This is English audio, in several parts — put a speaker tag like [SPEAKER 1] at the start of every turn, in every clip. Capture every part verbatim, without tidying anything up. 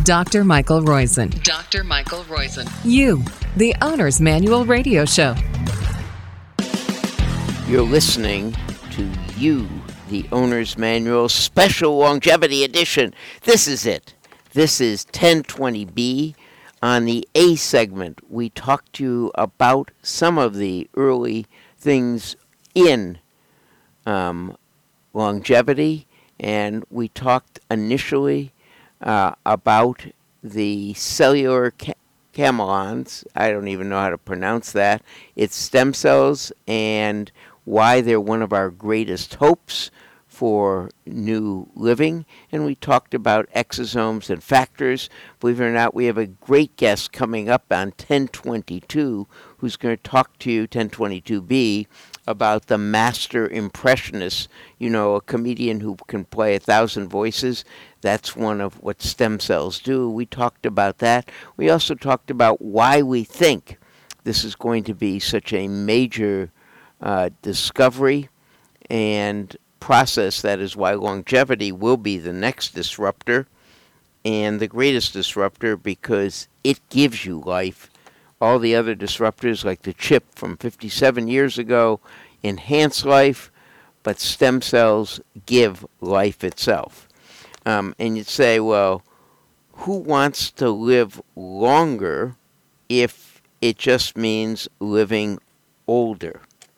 [SPEAKER 1] Doctor Michael Roizen.
[SPEAKER 2] Doctor Michael Roizen.
[SPEAKER 1] You, the Owner's Manual Radio Show.
[SPEAKER 3] You're listening to You, the Owner's Manual Special Longevity Edition. This is it. This is ten twenty B. On the A segment, we talked to you about some of the early things in um, longevity, and we talked initially uh, about the cellular ca- camelons. I don't even know how to pronounce that. It's stem cells and why they're one of our greatest hopes for new living, and we talked about exosomes and factors. Believe it or not, we have a great guest coming up on ten twenty-two who's going to talk to you, ten twenty-two B, about the master impressionist. You know, a comedian who can play a thousand voices. That's one of what stem cells do. We talked about that. We also talked about why we think this is going to be such a major uh, discovery and process. That is why longevity will be the next disruptor and the greatest disruptor, because it gives you life. All the other disruptors, like the chip from fifty-seven years ago, enhance life, but stem cells give life itself. Um, and you'd say, well, who wants to live longer if it just means living older?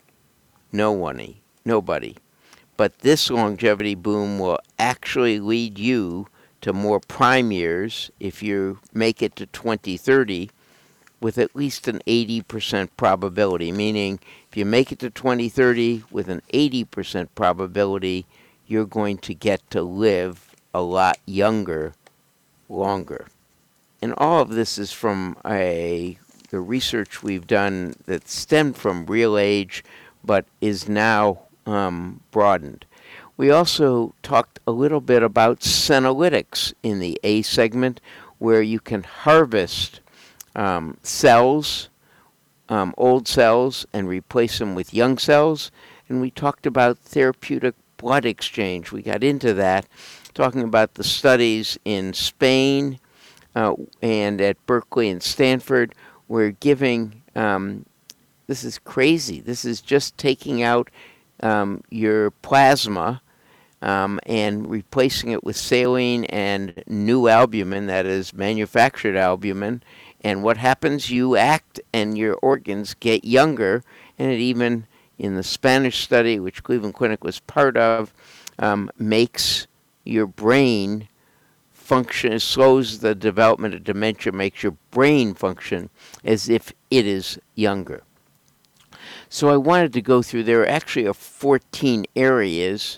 [SPEAKER 3] No one, nobody. But this longevity boom will actually lead you to more prime years if you make it to twenty thirty with at least an eighty percent probability, meaning if you make it to twenty thirty with an eighty percent probability, you're going to get to live a lot younger, longer. And all of this is from a the research we've done that stemmed from Real Age, but is now Um, broadened. We also talked a little bit about senolytics in the A segment, where you can harvest um, cells, um, old cells, and replace them with young cells. And we talked about therapeutic blood exchange. We got into that, talking about the studies in Spain uh, and at Berkeley and Stanford. We're giving, um, this is crazy, this is just taking out Um, your plasma um, and replacing it with saline and new albumin, that is manufactured albumin. And what happens? You act and your organs get younger. And it even, in the Spanish study, which Cleveland Clinic was part of, um, makes your brain function, slows the development of dementia, makes your brain function as if it is younger. So I wanted to go through, there actually are fourteen areas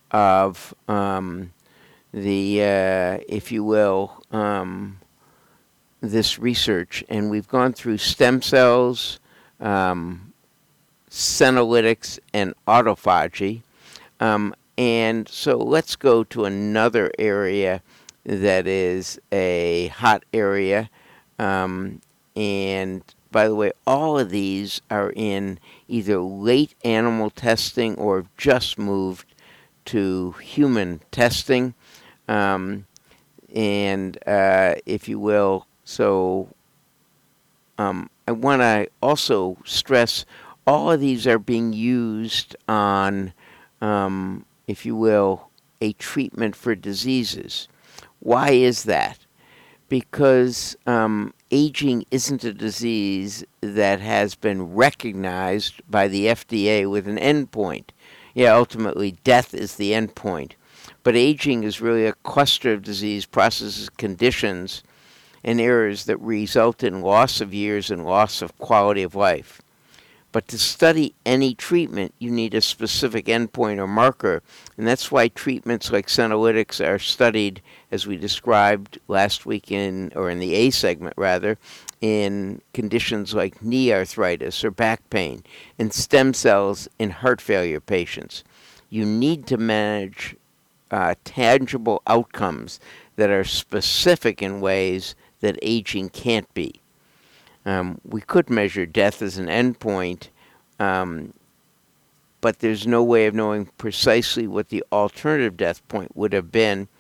[SPEAKER 3] of um, the, uh, if you will, um, this research. And we've gone through stem cells, um, senolytics, and autophagy. Um, and so let's go to another area that is a hot area. Um, and by the way, all of these are in either late animal testing or have just moved to human testing. Um, and uh, if you will, so um, I want to also stress all of these are being used on, um, if you will, a treatment for diseases. Why is that? Because um, aging isn't a disease that has been recognized by the F D A with an endpoint. Yeah, ultimately, death is the endpoint. But aging is really a cluster of disease processes, conditions, and errors that result in loss of years and loss of quality of life. But to study any treatment, you need a specific endpoint or marker, and that's why treatments like senolytics are studied, as we described last week in, or in the A segment rather, in conditions like knee arthritis or back pain, and stem cells in heart failure patients. You need to manage uh, tangible outcomes that are specific in ways that aging can't be. Um, we could measure death as an endpoint, um, but there's no way of knowing precisely what the alternative death point would have been.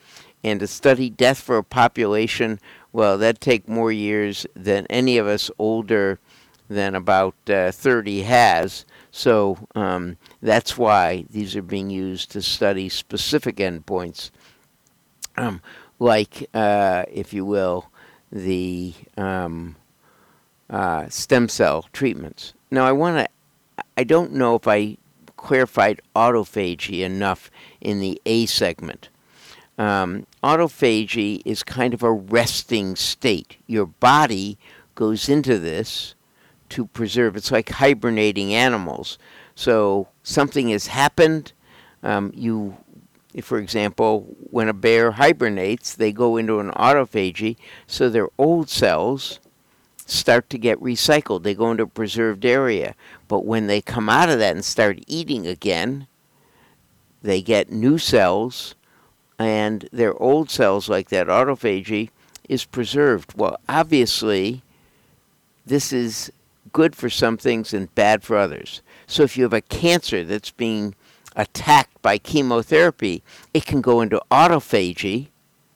[SPEAKER 3] And to study death for a population, well, that'd take more years than any of us older than about uh, thirty has. So um, that's why these are being used to study specific endpoints, um, like, uh, if you will, the um, uh, stem cell treatments. Now, I want to, I don't know if I clarified autophagy enough in the A segment. Um, autophagy is kind of a resting state. Your body goes into this to preserve. It's like hibernating animals. So something has happened. Um, you, for example, when a bear hibernates, they go into an autophagy, so their old cells start to get recycled. They go into a preserved area. But when they come out of that and start eating again, they get new cells, and their old cells, like that autophagy, is preserved. Well, obviously, this is good for some things and bad for others. So if you have a cancer that's being attacked by chemotherapy, it can go into autophagy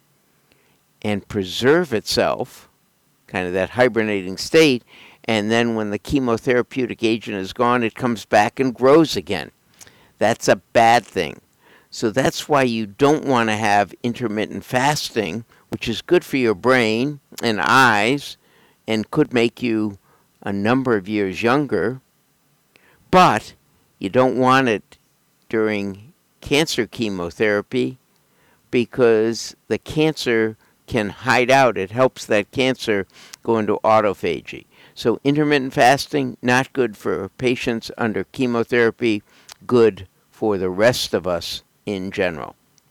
[SPEAKER 3] and preserve itself, kind of that hibernating state, and then when the chemotherapeutic agent is gone, it comes back and grows again. That's a bad thing. So that's why you don't want to have intermittent fasting, which is good for your brain and eyes and could make you a number of years younger, but you don't want it during cancer chemotherapy because the cancer can hide out. It helps that cancer go into autophagy. So intermittent fasting, not good for patients under chemotherapy, good for the rest of us in general.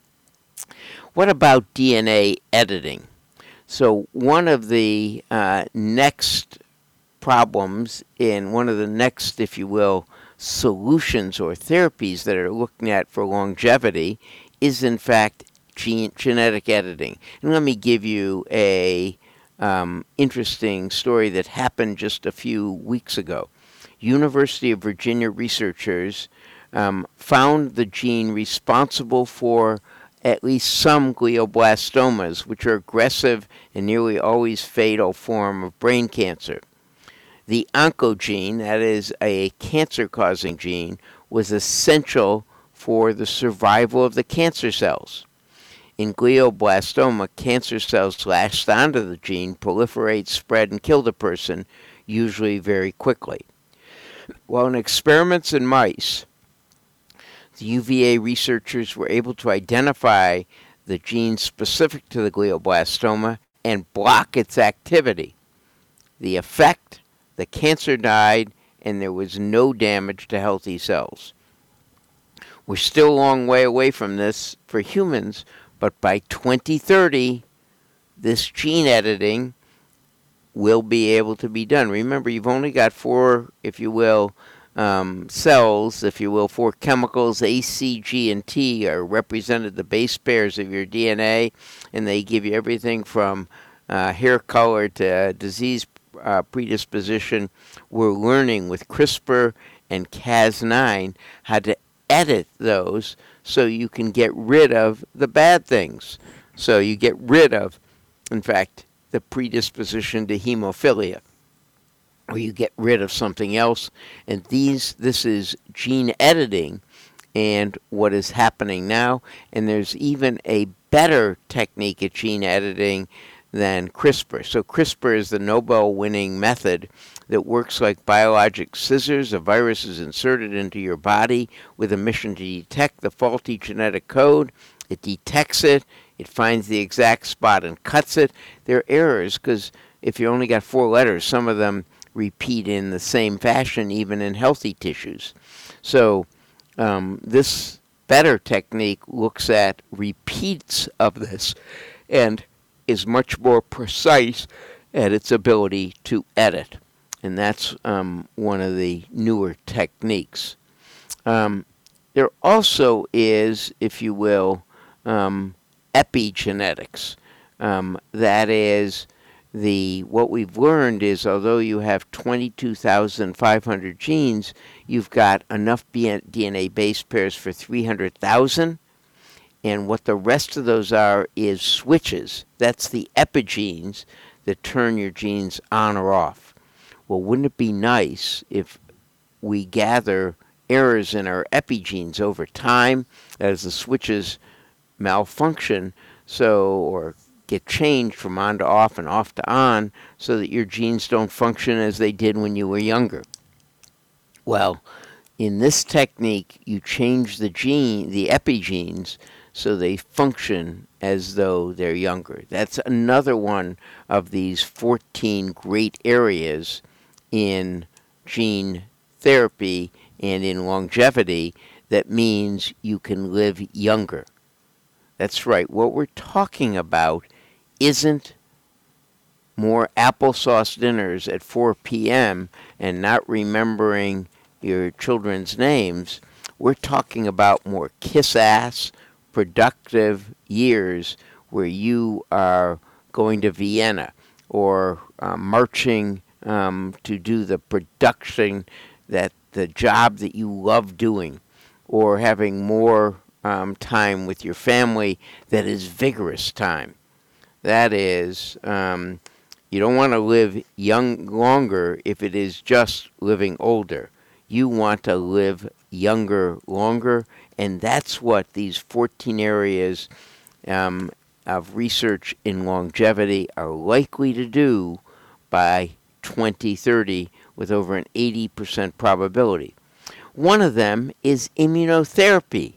[SPEAKER 3] What about D N A editing? So one of the uh, next problems in one of the next, if you will, solutions or therapies that are looking at for longevity is in fact gene, genetic editing. And let me give you a um, interesting story that happened just a few weeks ago. University of Virginia researchers Um, found the gene responsible for at least some glioblastomas, which are aggressive and nearly always fatal form of brain cancer. The oncogene, that is a cancer-causing gene, was essential for the survival of the cancer cells. In glioblastoma, cancer cells latch onto the gene, proliferate, spread, and kill the person, usually very quickly. Well, in experiments in mice, the U V A researchers were able to identify the gene specific to the glioblastoma and block its activity. The effect, the cancer died, and there was no damage to healthy cells. We're still a long way away from this for humans, but by twenty thirty, this gene editing will be able to be done. Remember, you've only got four, if you will, Um, cells, if you will, four chemicals, A, C, G, and T are represented the base pairs of your D N A, and they give you everything from uh, hair color to uh, disease uh, predisposition. We're learning with CRISPR and Cas nine how to edit those so you can get rid of the bad things. So you get rid of, in fact, the predisposition to hemophilia, or you get rid of something else. And these, this is gene editing and what is happening now. And there's even a better technique at gene editing than CRISPR. So CRISPR is the Nobel-winning method that works like biologic scissors. A virus is inserted into your body with a mission to detect the faulty genetic code. It detects it. It finds the exact spot and cuts it. There are errors because if you only got four letters, some of them repeat in the same fashion, even in healthy tissues. So um, this better technique looks at repeats of this and is much more precise at its ability to edit. And that's um, one of the newer techniques. Um, there also is, if you will, um, epigenetics. Um, that is, The what we've learned is although you have twenty-two thousand five hundred genes, you've got enough D N A base pairs for three hundred thousand, And what the rest of those are is switches. That's the epigenes that turn your genes on or off. Well, wouldn't it be nice if we gather errors in our epigenes over time as the switches malfunction, so or get changed from on to off and off to on, so that your genes don't function as they did when you were younger? Well, in this technique, you change the gene, the epigenes, so they function as though they're younger. That's another one of these fourteen great areas in gene therapy and in longevity that means you can live younger. That's right. What we're talking about isn't more applesauce dinners at four p.m. and not remembering your children's names. We're talking about more kiss-ass, productive years where you are going to Vienna or uh, marching um, to do the production, that the job that you love doing, or having more um, time with your family that is vigorous time. That is, um, you don't want to live young longer if it is just living older. You want to live younger longer, and that's what these fourteen areas um, of research in longevity are likely to do by twenty thirty with over an eighty percent probability. One of them is immunotherapy.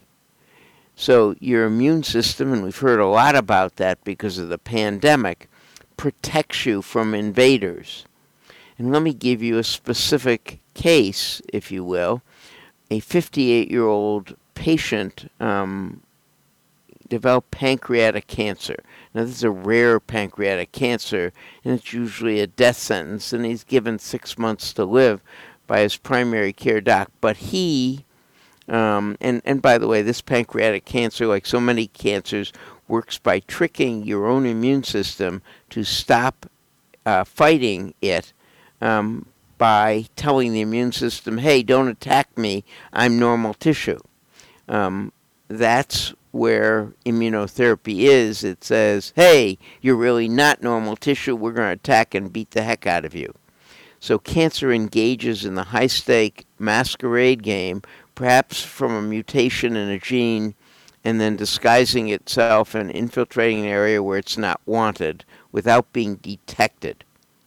[SPEAKER 3] So your immune system, and we've heard a lot about that because of the pandemic, protects you from invaders. And let me give you a specific case, if you will. A fifty-eight-year-old patient um, developed pancreatic cancer. Now, this is a rare pancreatic cancer, and it's usually a death sentence, and he's given six months to live by his primary care doc. But he, um, and, and by the way, this pancreatic cancer, like so many cancers, works by tricking your own immune system to stop uh, fighting it um, by telling the immune system, hey, don't attack me, I'm normal tissue. Um, that's where immunotherapy is. It says, hey, you're really not normal tissue, we're going to attack and beat the heck out of you. So cancer engages in the high-stake masquerade game, perhaps from a mutation in a gene, and then disguising itself and infiltrating an area where it's not wanted without being detected.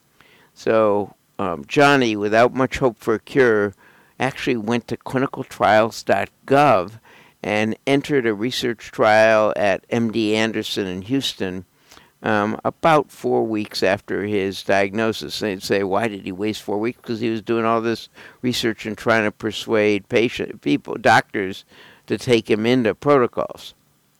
[SPEAKER 3] So um, Johnny, without much hope for a cure, actually went to clinical trials dot gov and entered a research trial at M D Anderson in Houston um, about four weeks after his diagnosis. And they'd say, why did he waste four weeks? Because he was doing all this research and trying to persuade patient people, doctors, to take him into protocols.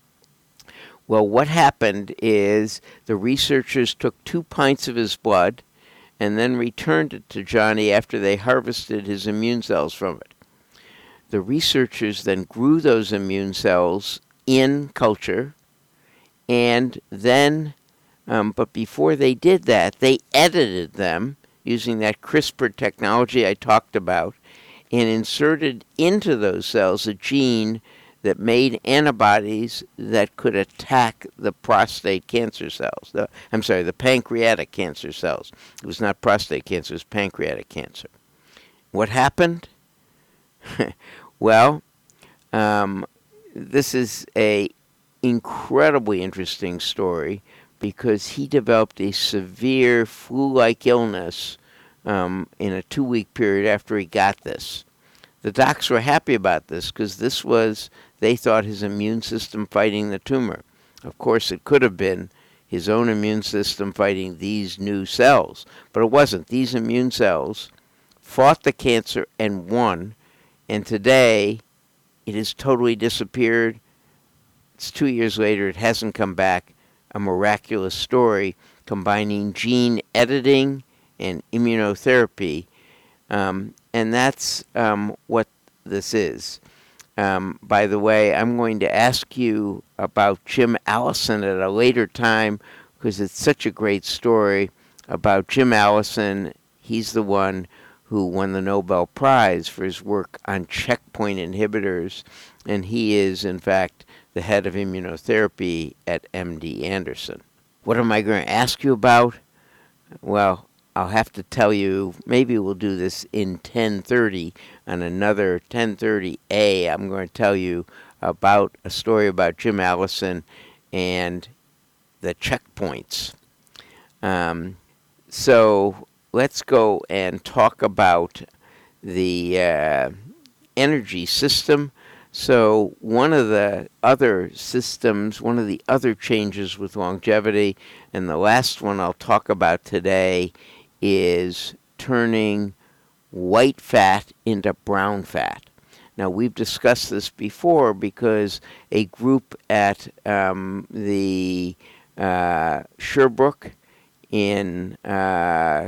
[SPEAKER 3] Well, what happened is the researchers took two pints of his blood and then returned it to Johnny after they harvested his immune cells from it. The researchers then grew those immune cells in culture, and then, um, but before they did that, they edited them using that CRISPR technology I talked about, and inserted into those cells a gene that made antibodies that could attack the prostate cancer cells. The, I'm sorry, the pancreatic cancer cells. It was not prostate cancer, it was pancreatic cancer. What happened? Well, um, this is a incredibly interesting story because he developed a severe flu-like illness um, in a two-week period after he got this. The docs were happy about this because this was, they thought, his immune system fighting the tumor. Of course, it could have been his own immune system fighting these new cells, but it wasn't. These immune cells fought the cancer and won, and today it has totally disappeared. It's two years later, it hasn't come back. A miraculous story combining gene editing and immunotherapy. Um, and that's um, what this is. Um, by the way, I'm going to ask you about Jim Allison at a later time because it's such a great story about Jim Allison. He's the one who won the Nobel Prize for his work on checkpoint inhibitors, and he is, in fact, the head of immunotherapy at M D Anderson. What am I going to ask you about? Well, I'll have to tell you, maybe we'll do this in ten thirty. On another ten thirty A, I'm going to tell you about a story about Jim Allison and the checkpoints. Um, so let's go and talk about the uh, energy system. So one of the other systems, one of the other changes with longevity, and the last one I'll talk about today, is turning white fat into brown fat. Now, we've discussed this before because a group at um, the uh, Sherbrooke in, uh,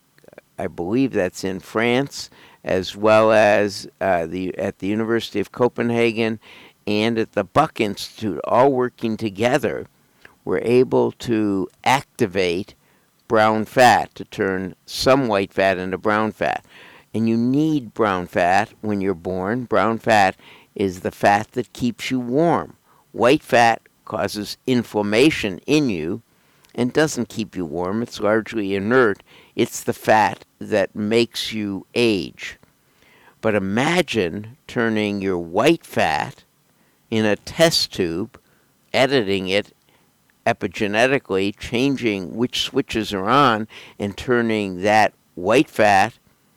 [SPEAKER 3] I believe that's in France, as well as uh, the at the University of Copenhagen and at the Buck Institute, all working together, were able to activate brown fat to turn some white fat into brown fat. And you need brown fat when you're born. Brown fat is the fat that keeps you warm. White fat causes inflammation in you and doesn't keep you warm. It's largely inert. It's the fat that makes you age. But imagine turning your white fat in a test tube, editing it epigenetically, changing which switches are on, and turning that white fat.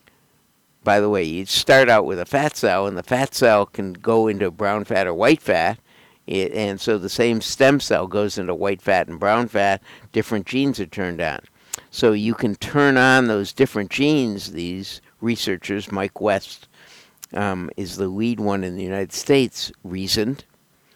[SPEAKER 3] By the way, you start out with a fat cell, and the fat cell can go into brown fat or white fat, it, and so the same stem cell goes into white fat and brown fat. Different genes are turned on. So you can turn on those different genes. These researchers, Mike West um, is the lead one in the United States, reasoned,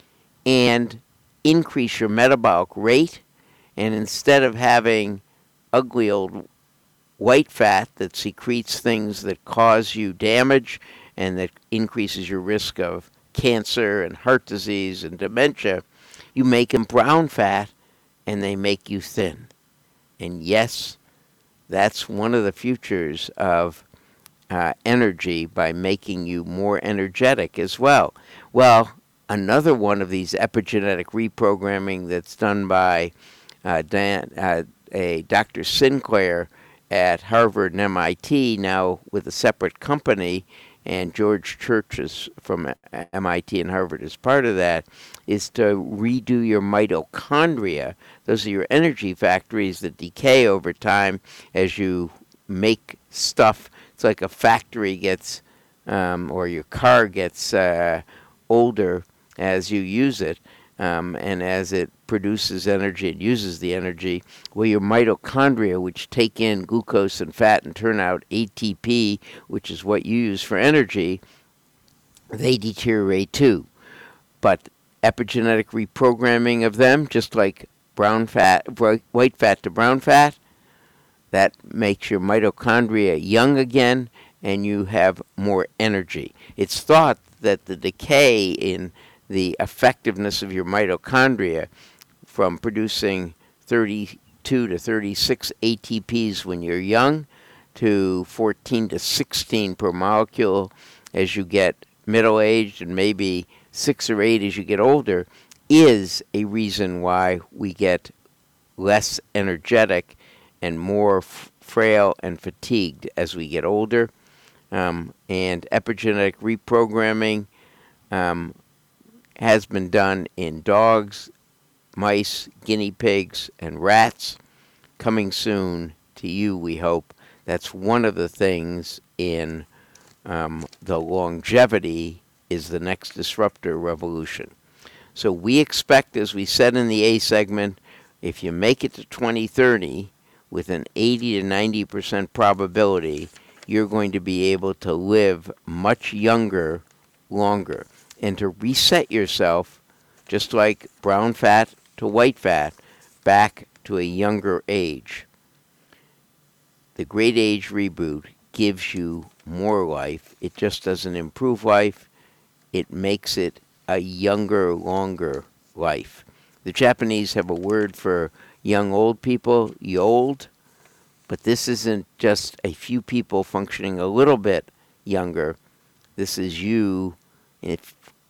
[SPEAKER 3] and increase your metabolic rate, and instead of having ugly old white fat that secretes things that cause you damage and that increases your risk of cancer and heart disease and dementia, you make them brown fat and they make you thin. And yes, that's one of the futures of uh, energy, by making you more energetic as well. Well, another one of these epigenetic reprogramming that's done by uh, Dan, uh, a Doctor Sinclair at Harvard and M I T, now with a separate company, and George Church is from M I T and Harvard is part of that, is to redo your mitochondria. Those are your energy factories that decay over time as you make stuff. It's like a factory gets, um, or your car gets uh, older as you use it, um, and as it produces energy and uses the energy. Well, your mitochondria, which take in glucose and fat and turn out A T P, which is what you use for energy, they deteriorate too. But epigenetic reprogramming of them, just like brown fat, white fat to brown fat, that makes your mitochondria young again, and you have more energy. It's thought that the decay in the effectiveness of your mitochondria from producing thirty-two to thirty-six A T Ps when you're young to fourteen to sixteen per molecule as you get middle-aged, and maybe six or eight as you get older, is a reason why we get less energetic and more f- frail and fatigued as we get older. Um, and epigenetic reprogramming um, has been done in dogs, mice, guinea pigs, and rats. Coming soon to you, we hope. That's one of the things in um, the longevity is the next disruptor revolution. So we expect, as we said in the A segment, if you make it to twenty thirty with an eighty to ninety percent probability, you're going to be able to live much younger, longer. And to reset yourself, just like brown fat to white fat, back to a younger age. The Great Age Reboot gives you more life. It just doesn't improve life. It makes it a younger, longer life. The Japanese have a word for young old people, yold, but this isn't just a few people functioning a little bit younger. This is you if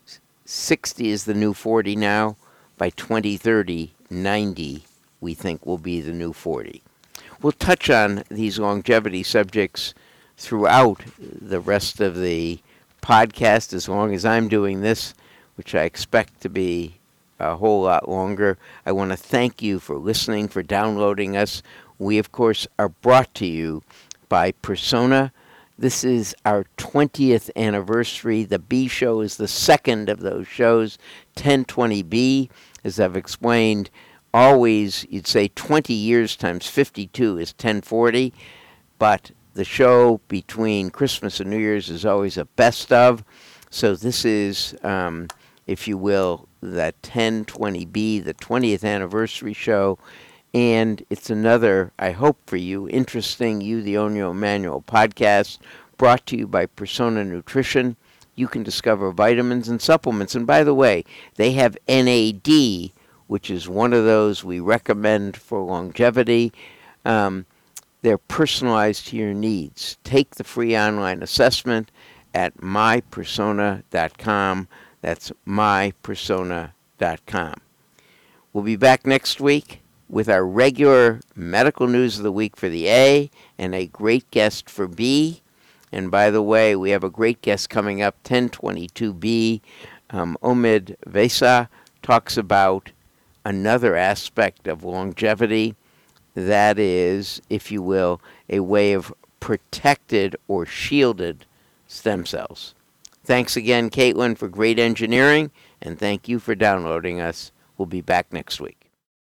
[SPEAKER 3] sixty is the new forty now. By twenty thirty, ninety, we think, will be the new forty. We'll touch on these longevity subjects throughout the rest of the podcast as long as I'm doing this, which I expect to be a whole lot longer. I want to thank you for listening, for downloading us. We, of course, are brought to you by Persona. This is our twentieth anniversary. The B show is the second of those shows, ten twenty B. As I've explained, always you'd say twenty years times fifty-two is ten forty, but the show between Christmas and New Year's is always a best of. So this is, um, if you will, the ten twenty B, the twentieth anniversary show. And it's another, I hope for you, interesting You, the Own Your Own Manual podcast brought to you by Persona Nutrition. You can discover vitamins and supplements. And by the way, they have N A D, which is one of those we recommend for longevity. Um, they're personalized to your needs. Take the free online assessment at my persona dot com. That's my persona dot com. We'll be back next week with our regular medical news of the week for the A and a great guest for B. And by the way, we have a great guest coming up, ten twenty-two B. Um, Omid Vesa talks about another aspect of longevity. That is, if you will, a way of protected or shielded stem cells. Thanks again, Caitlin, for great engineering, and thank you for downloading us. We'll be back next week.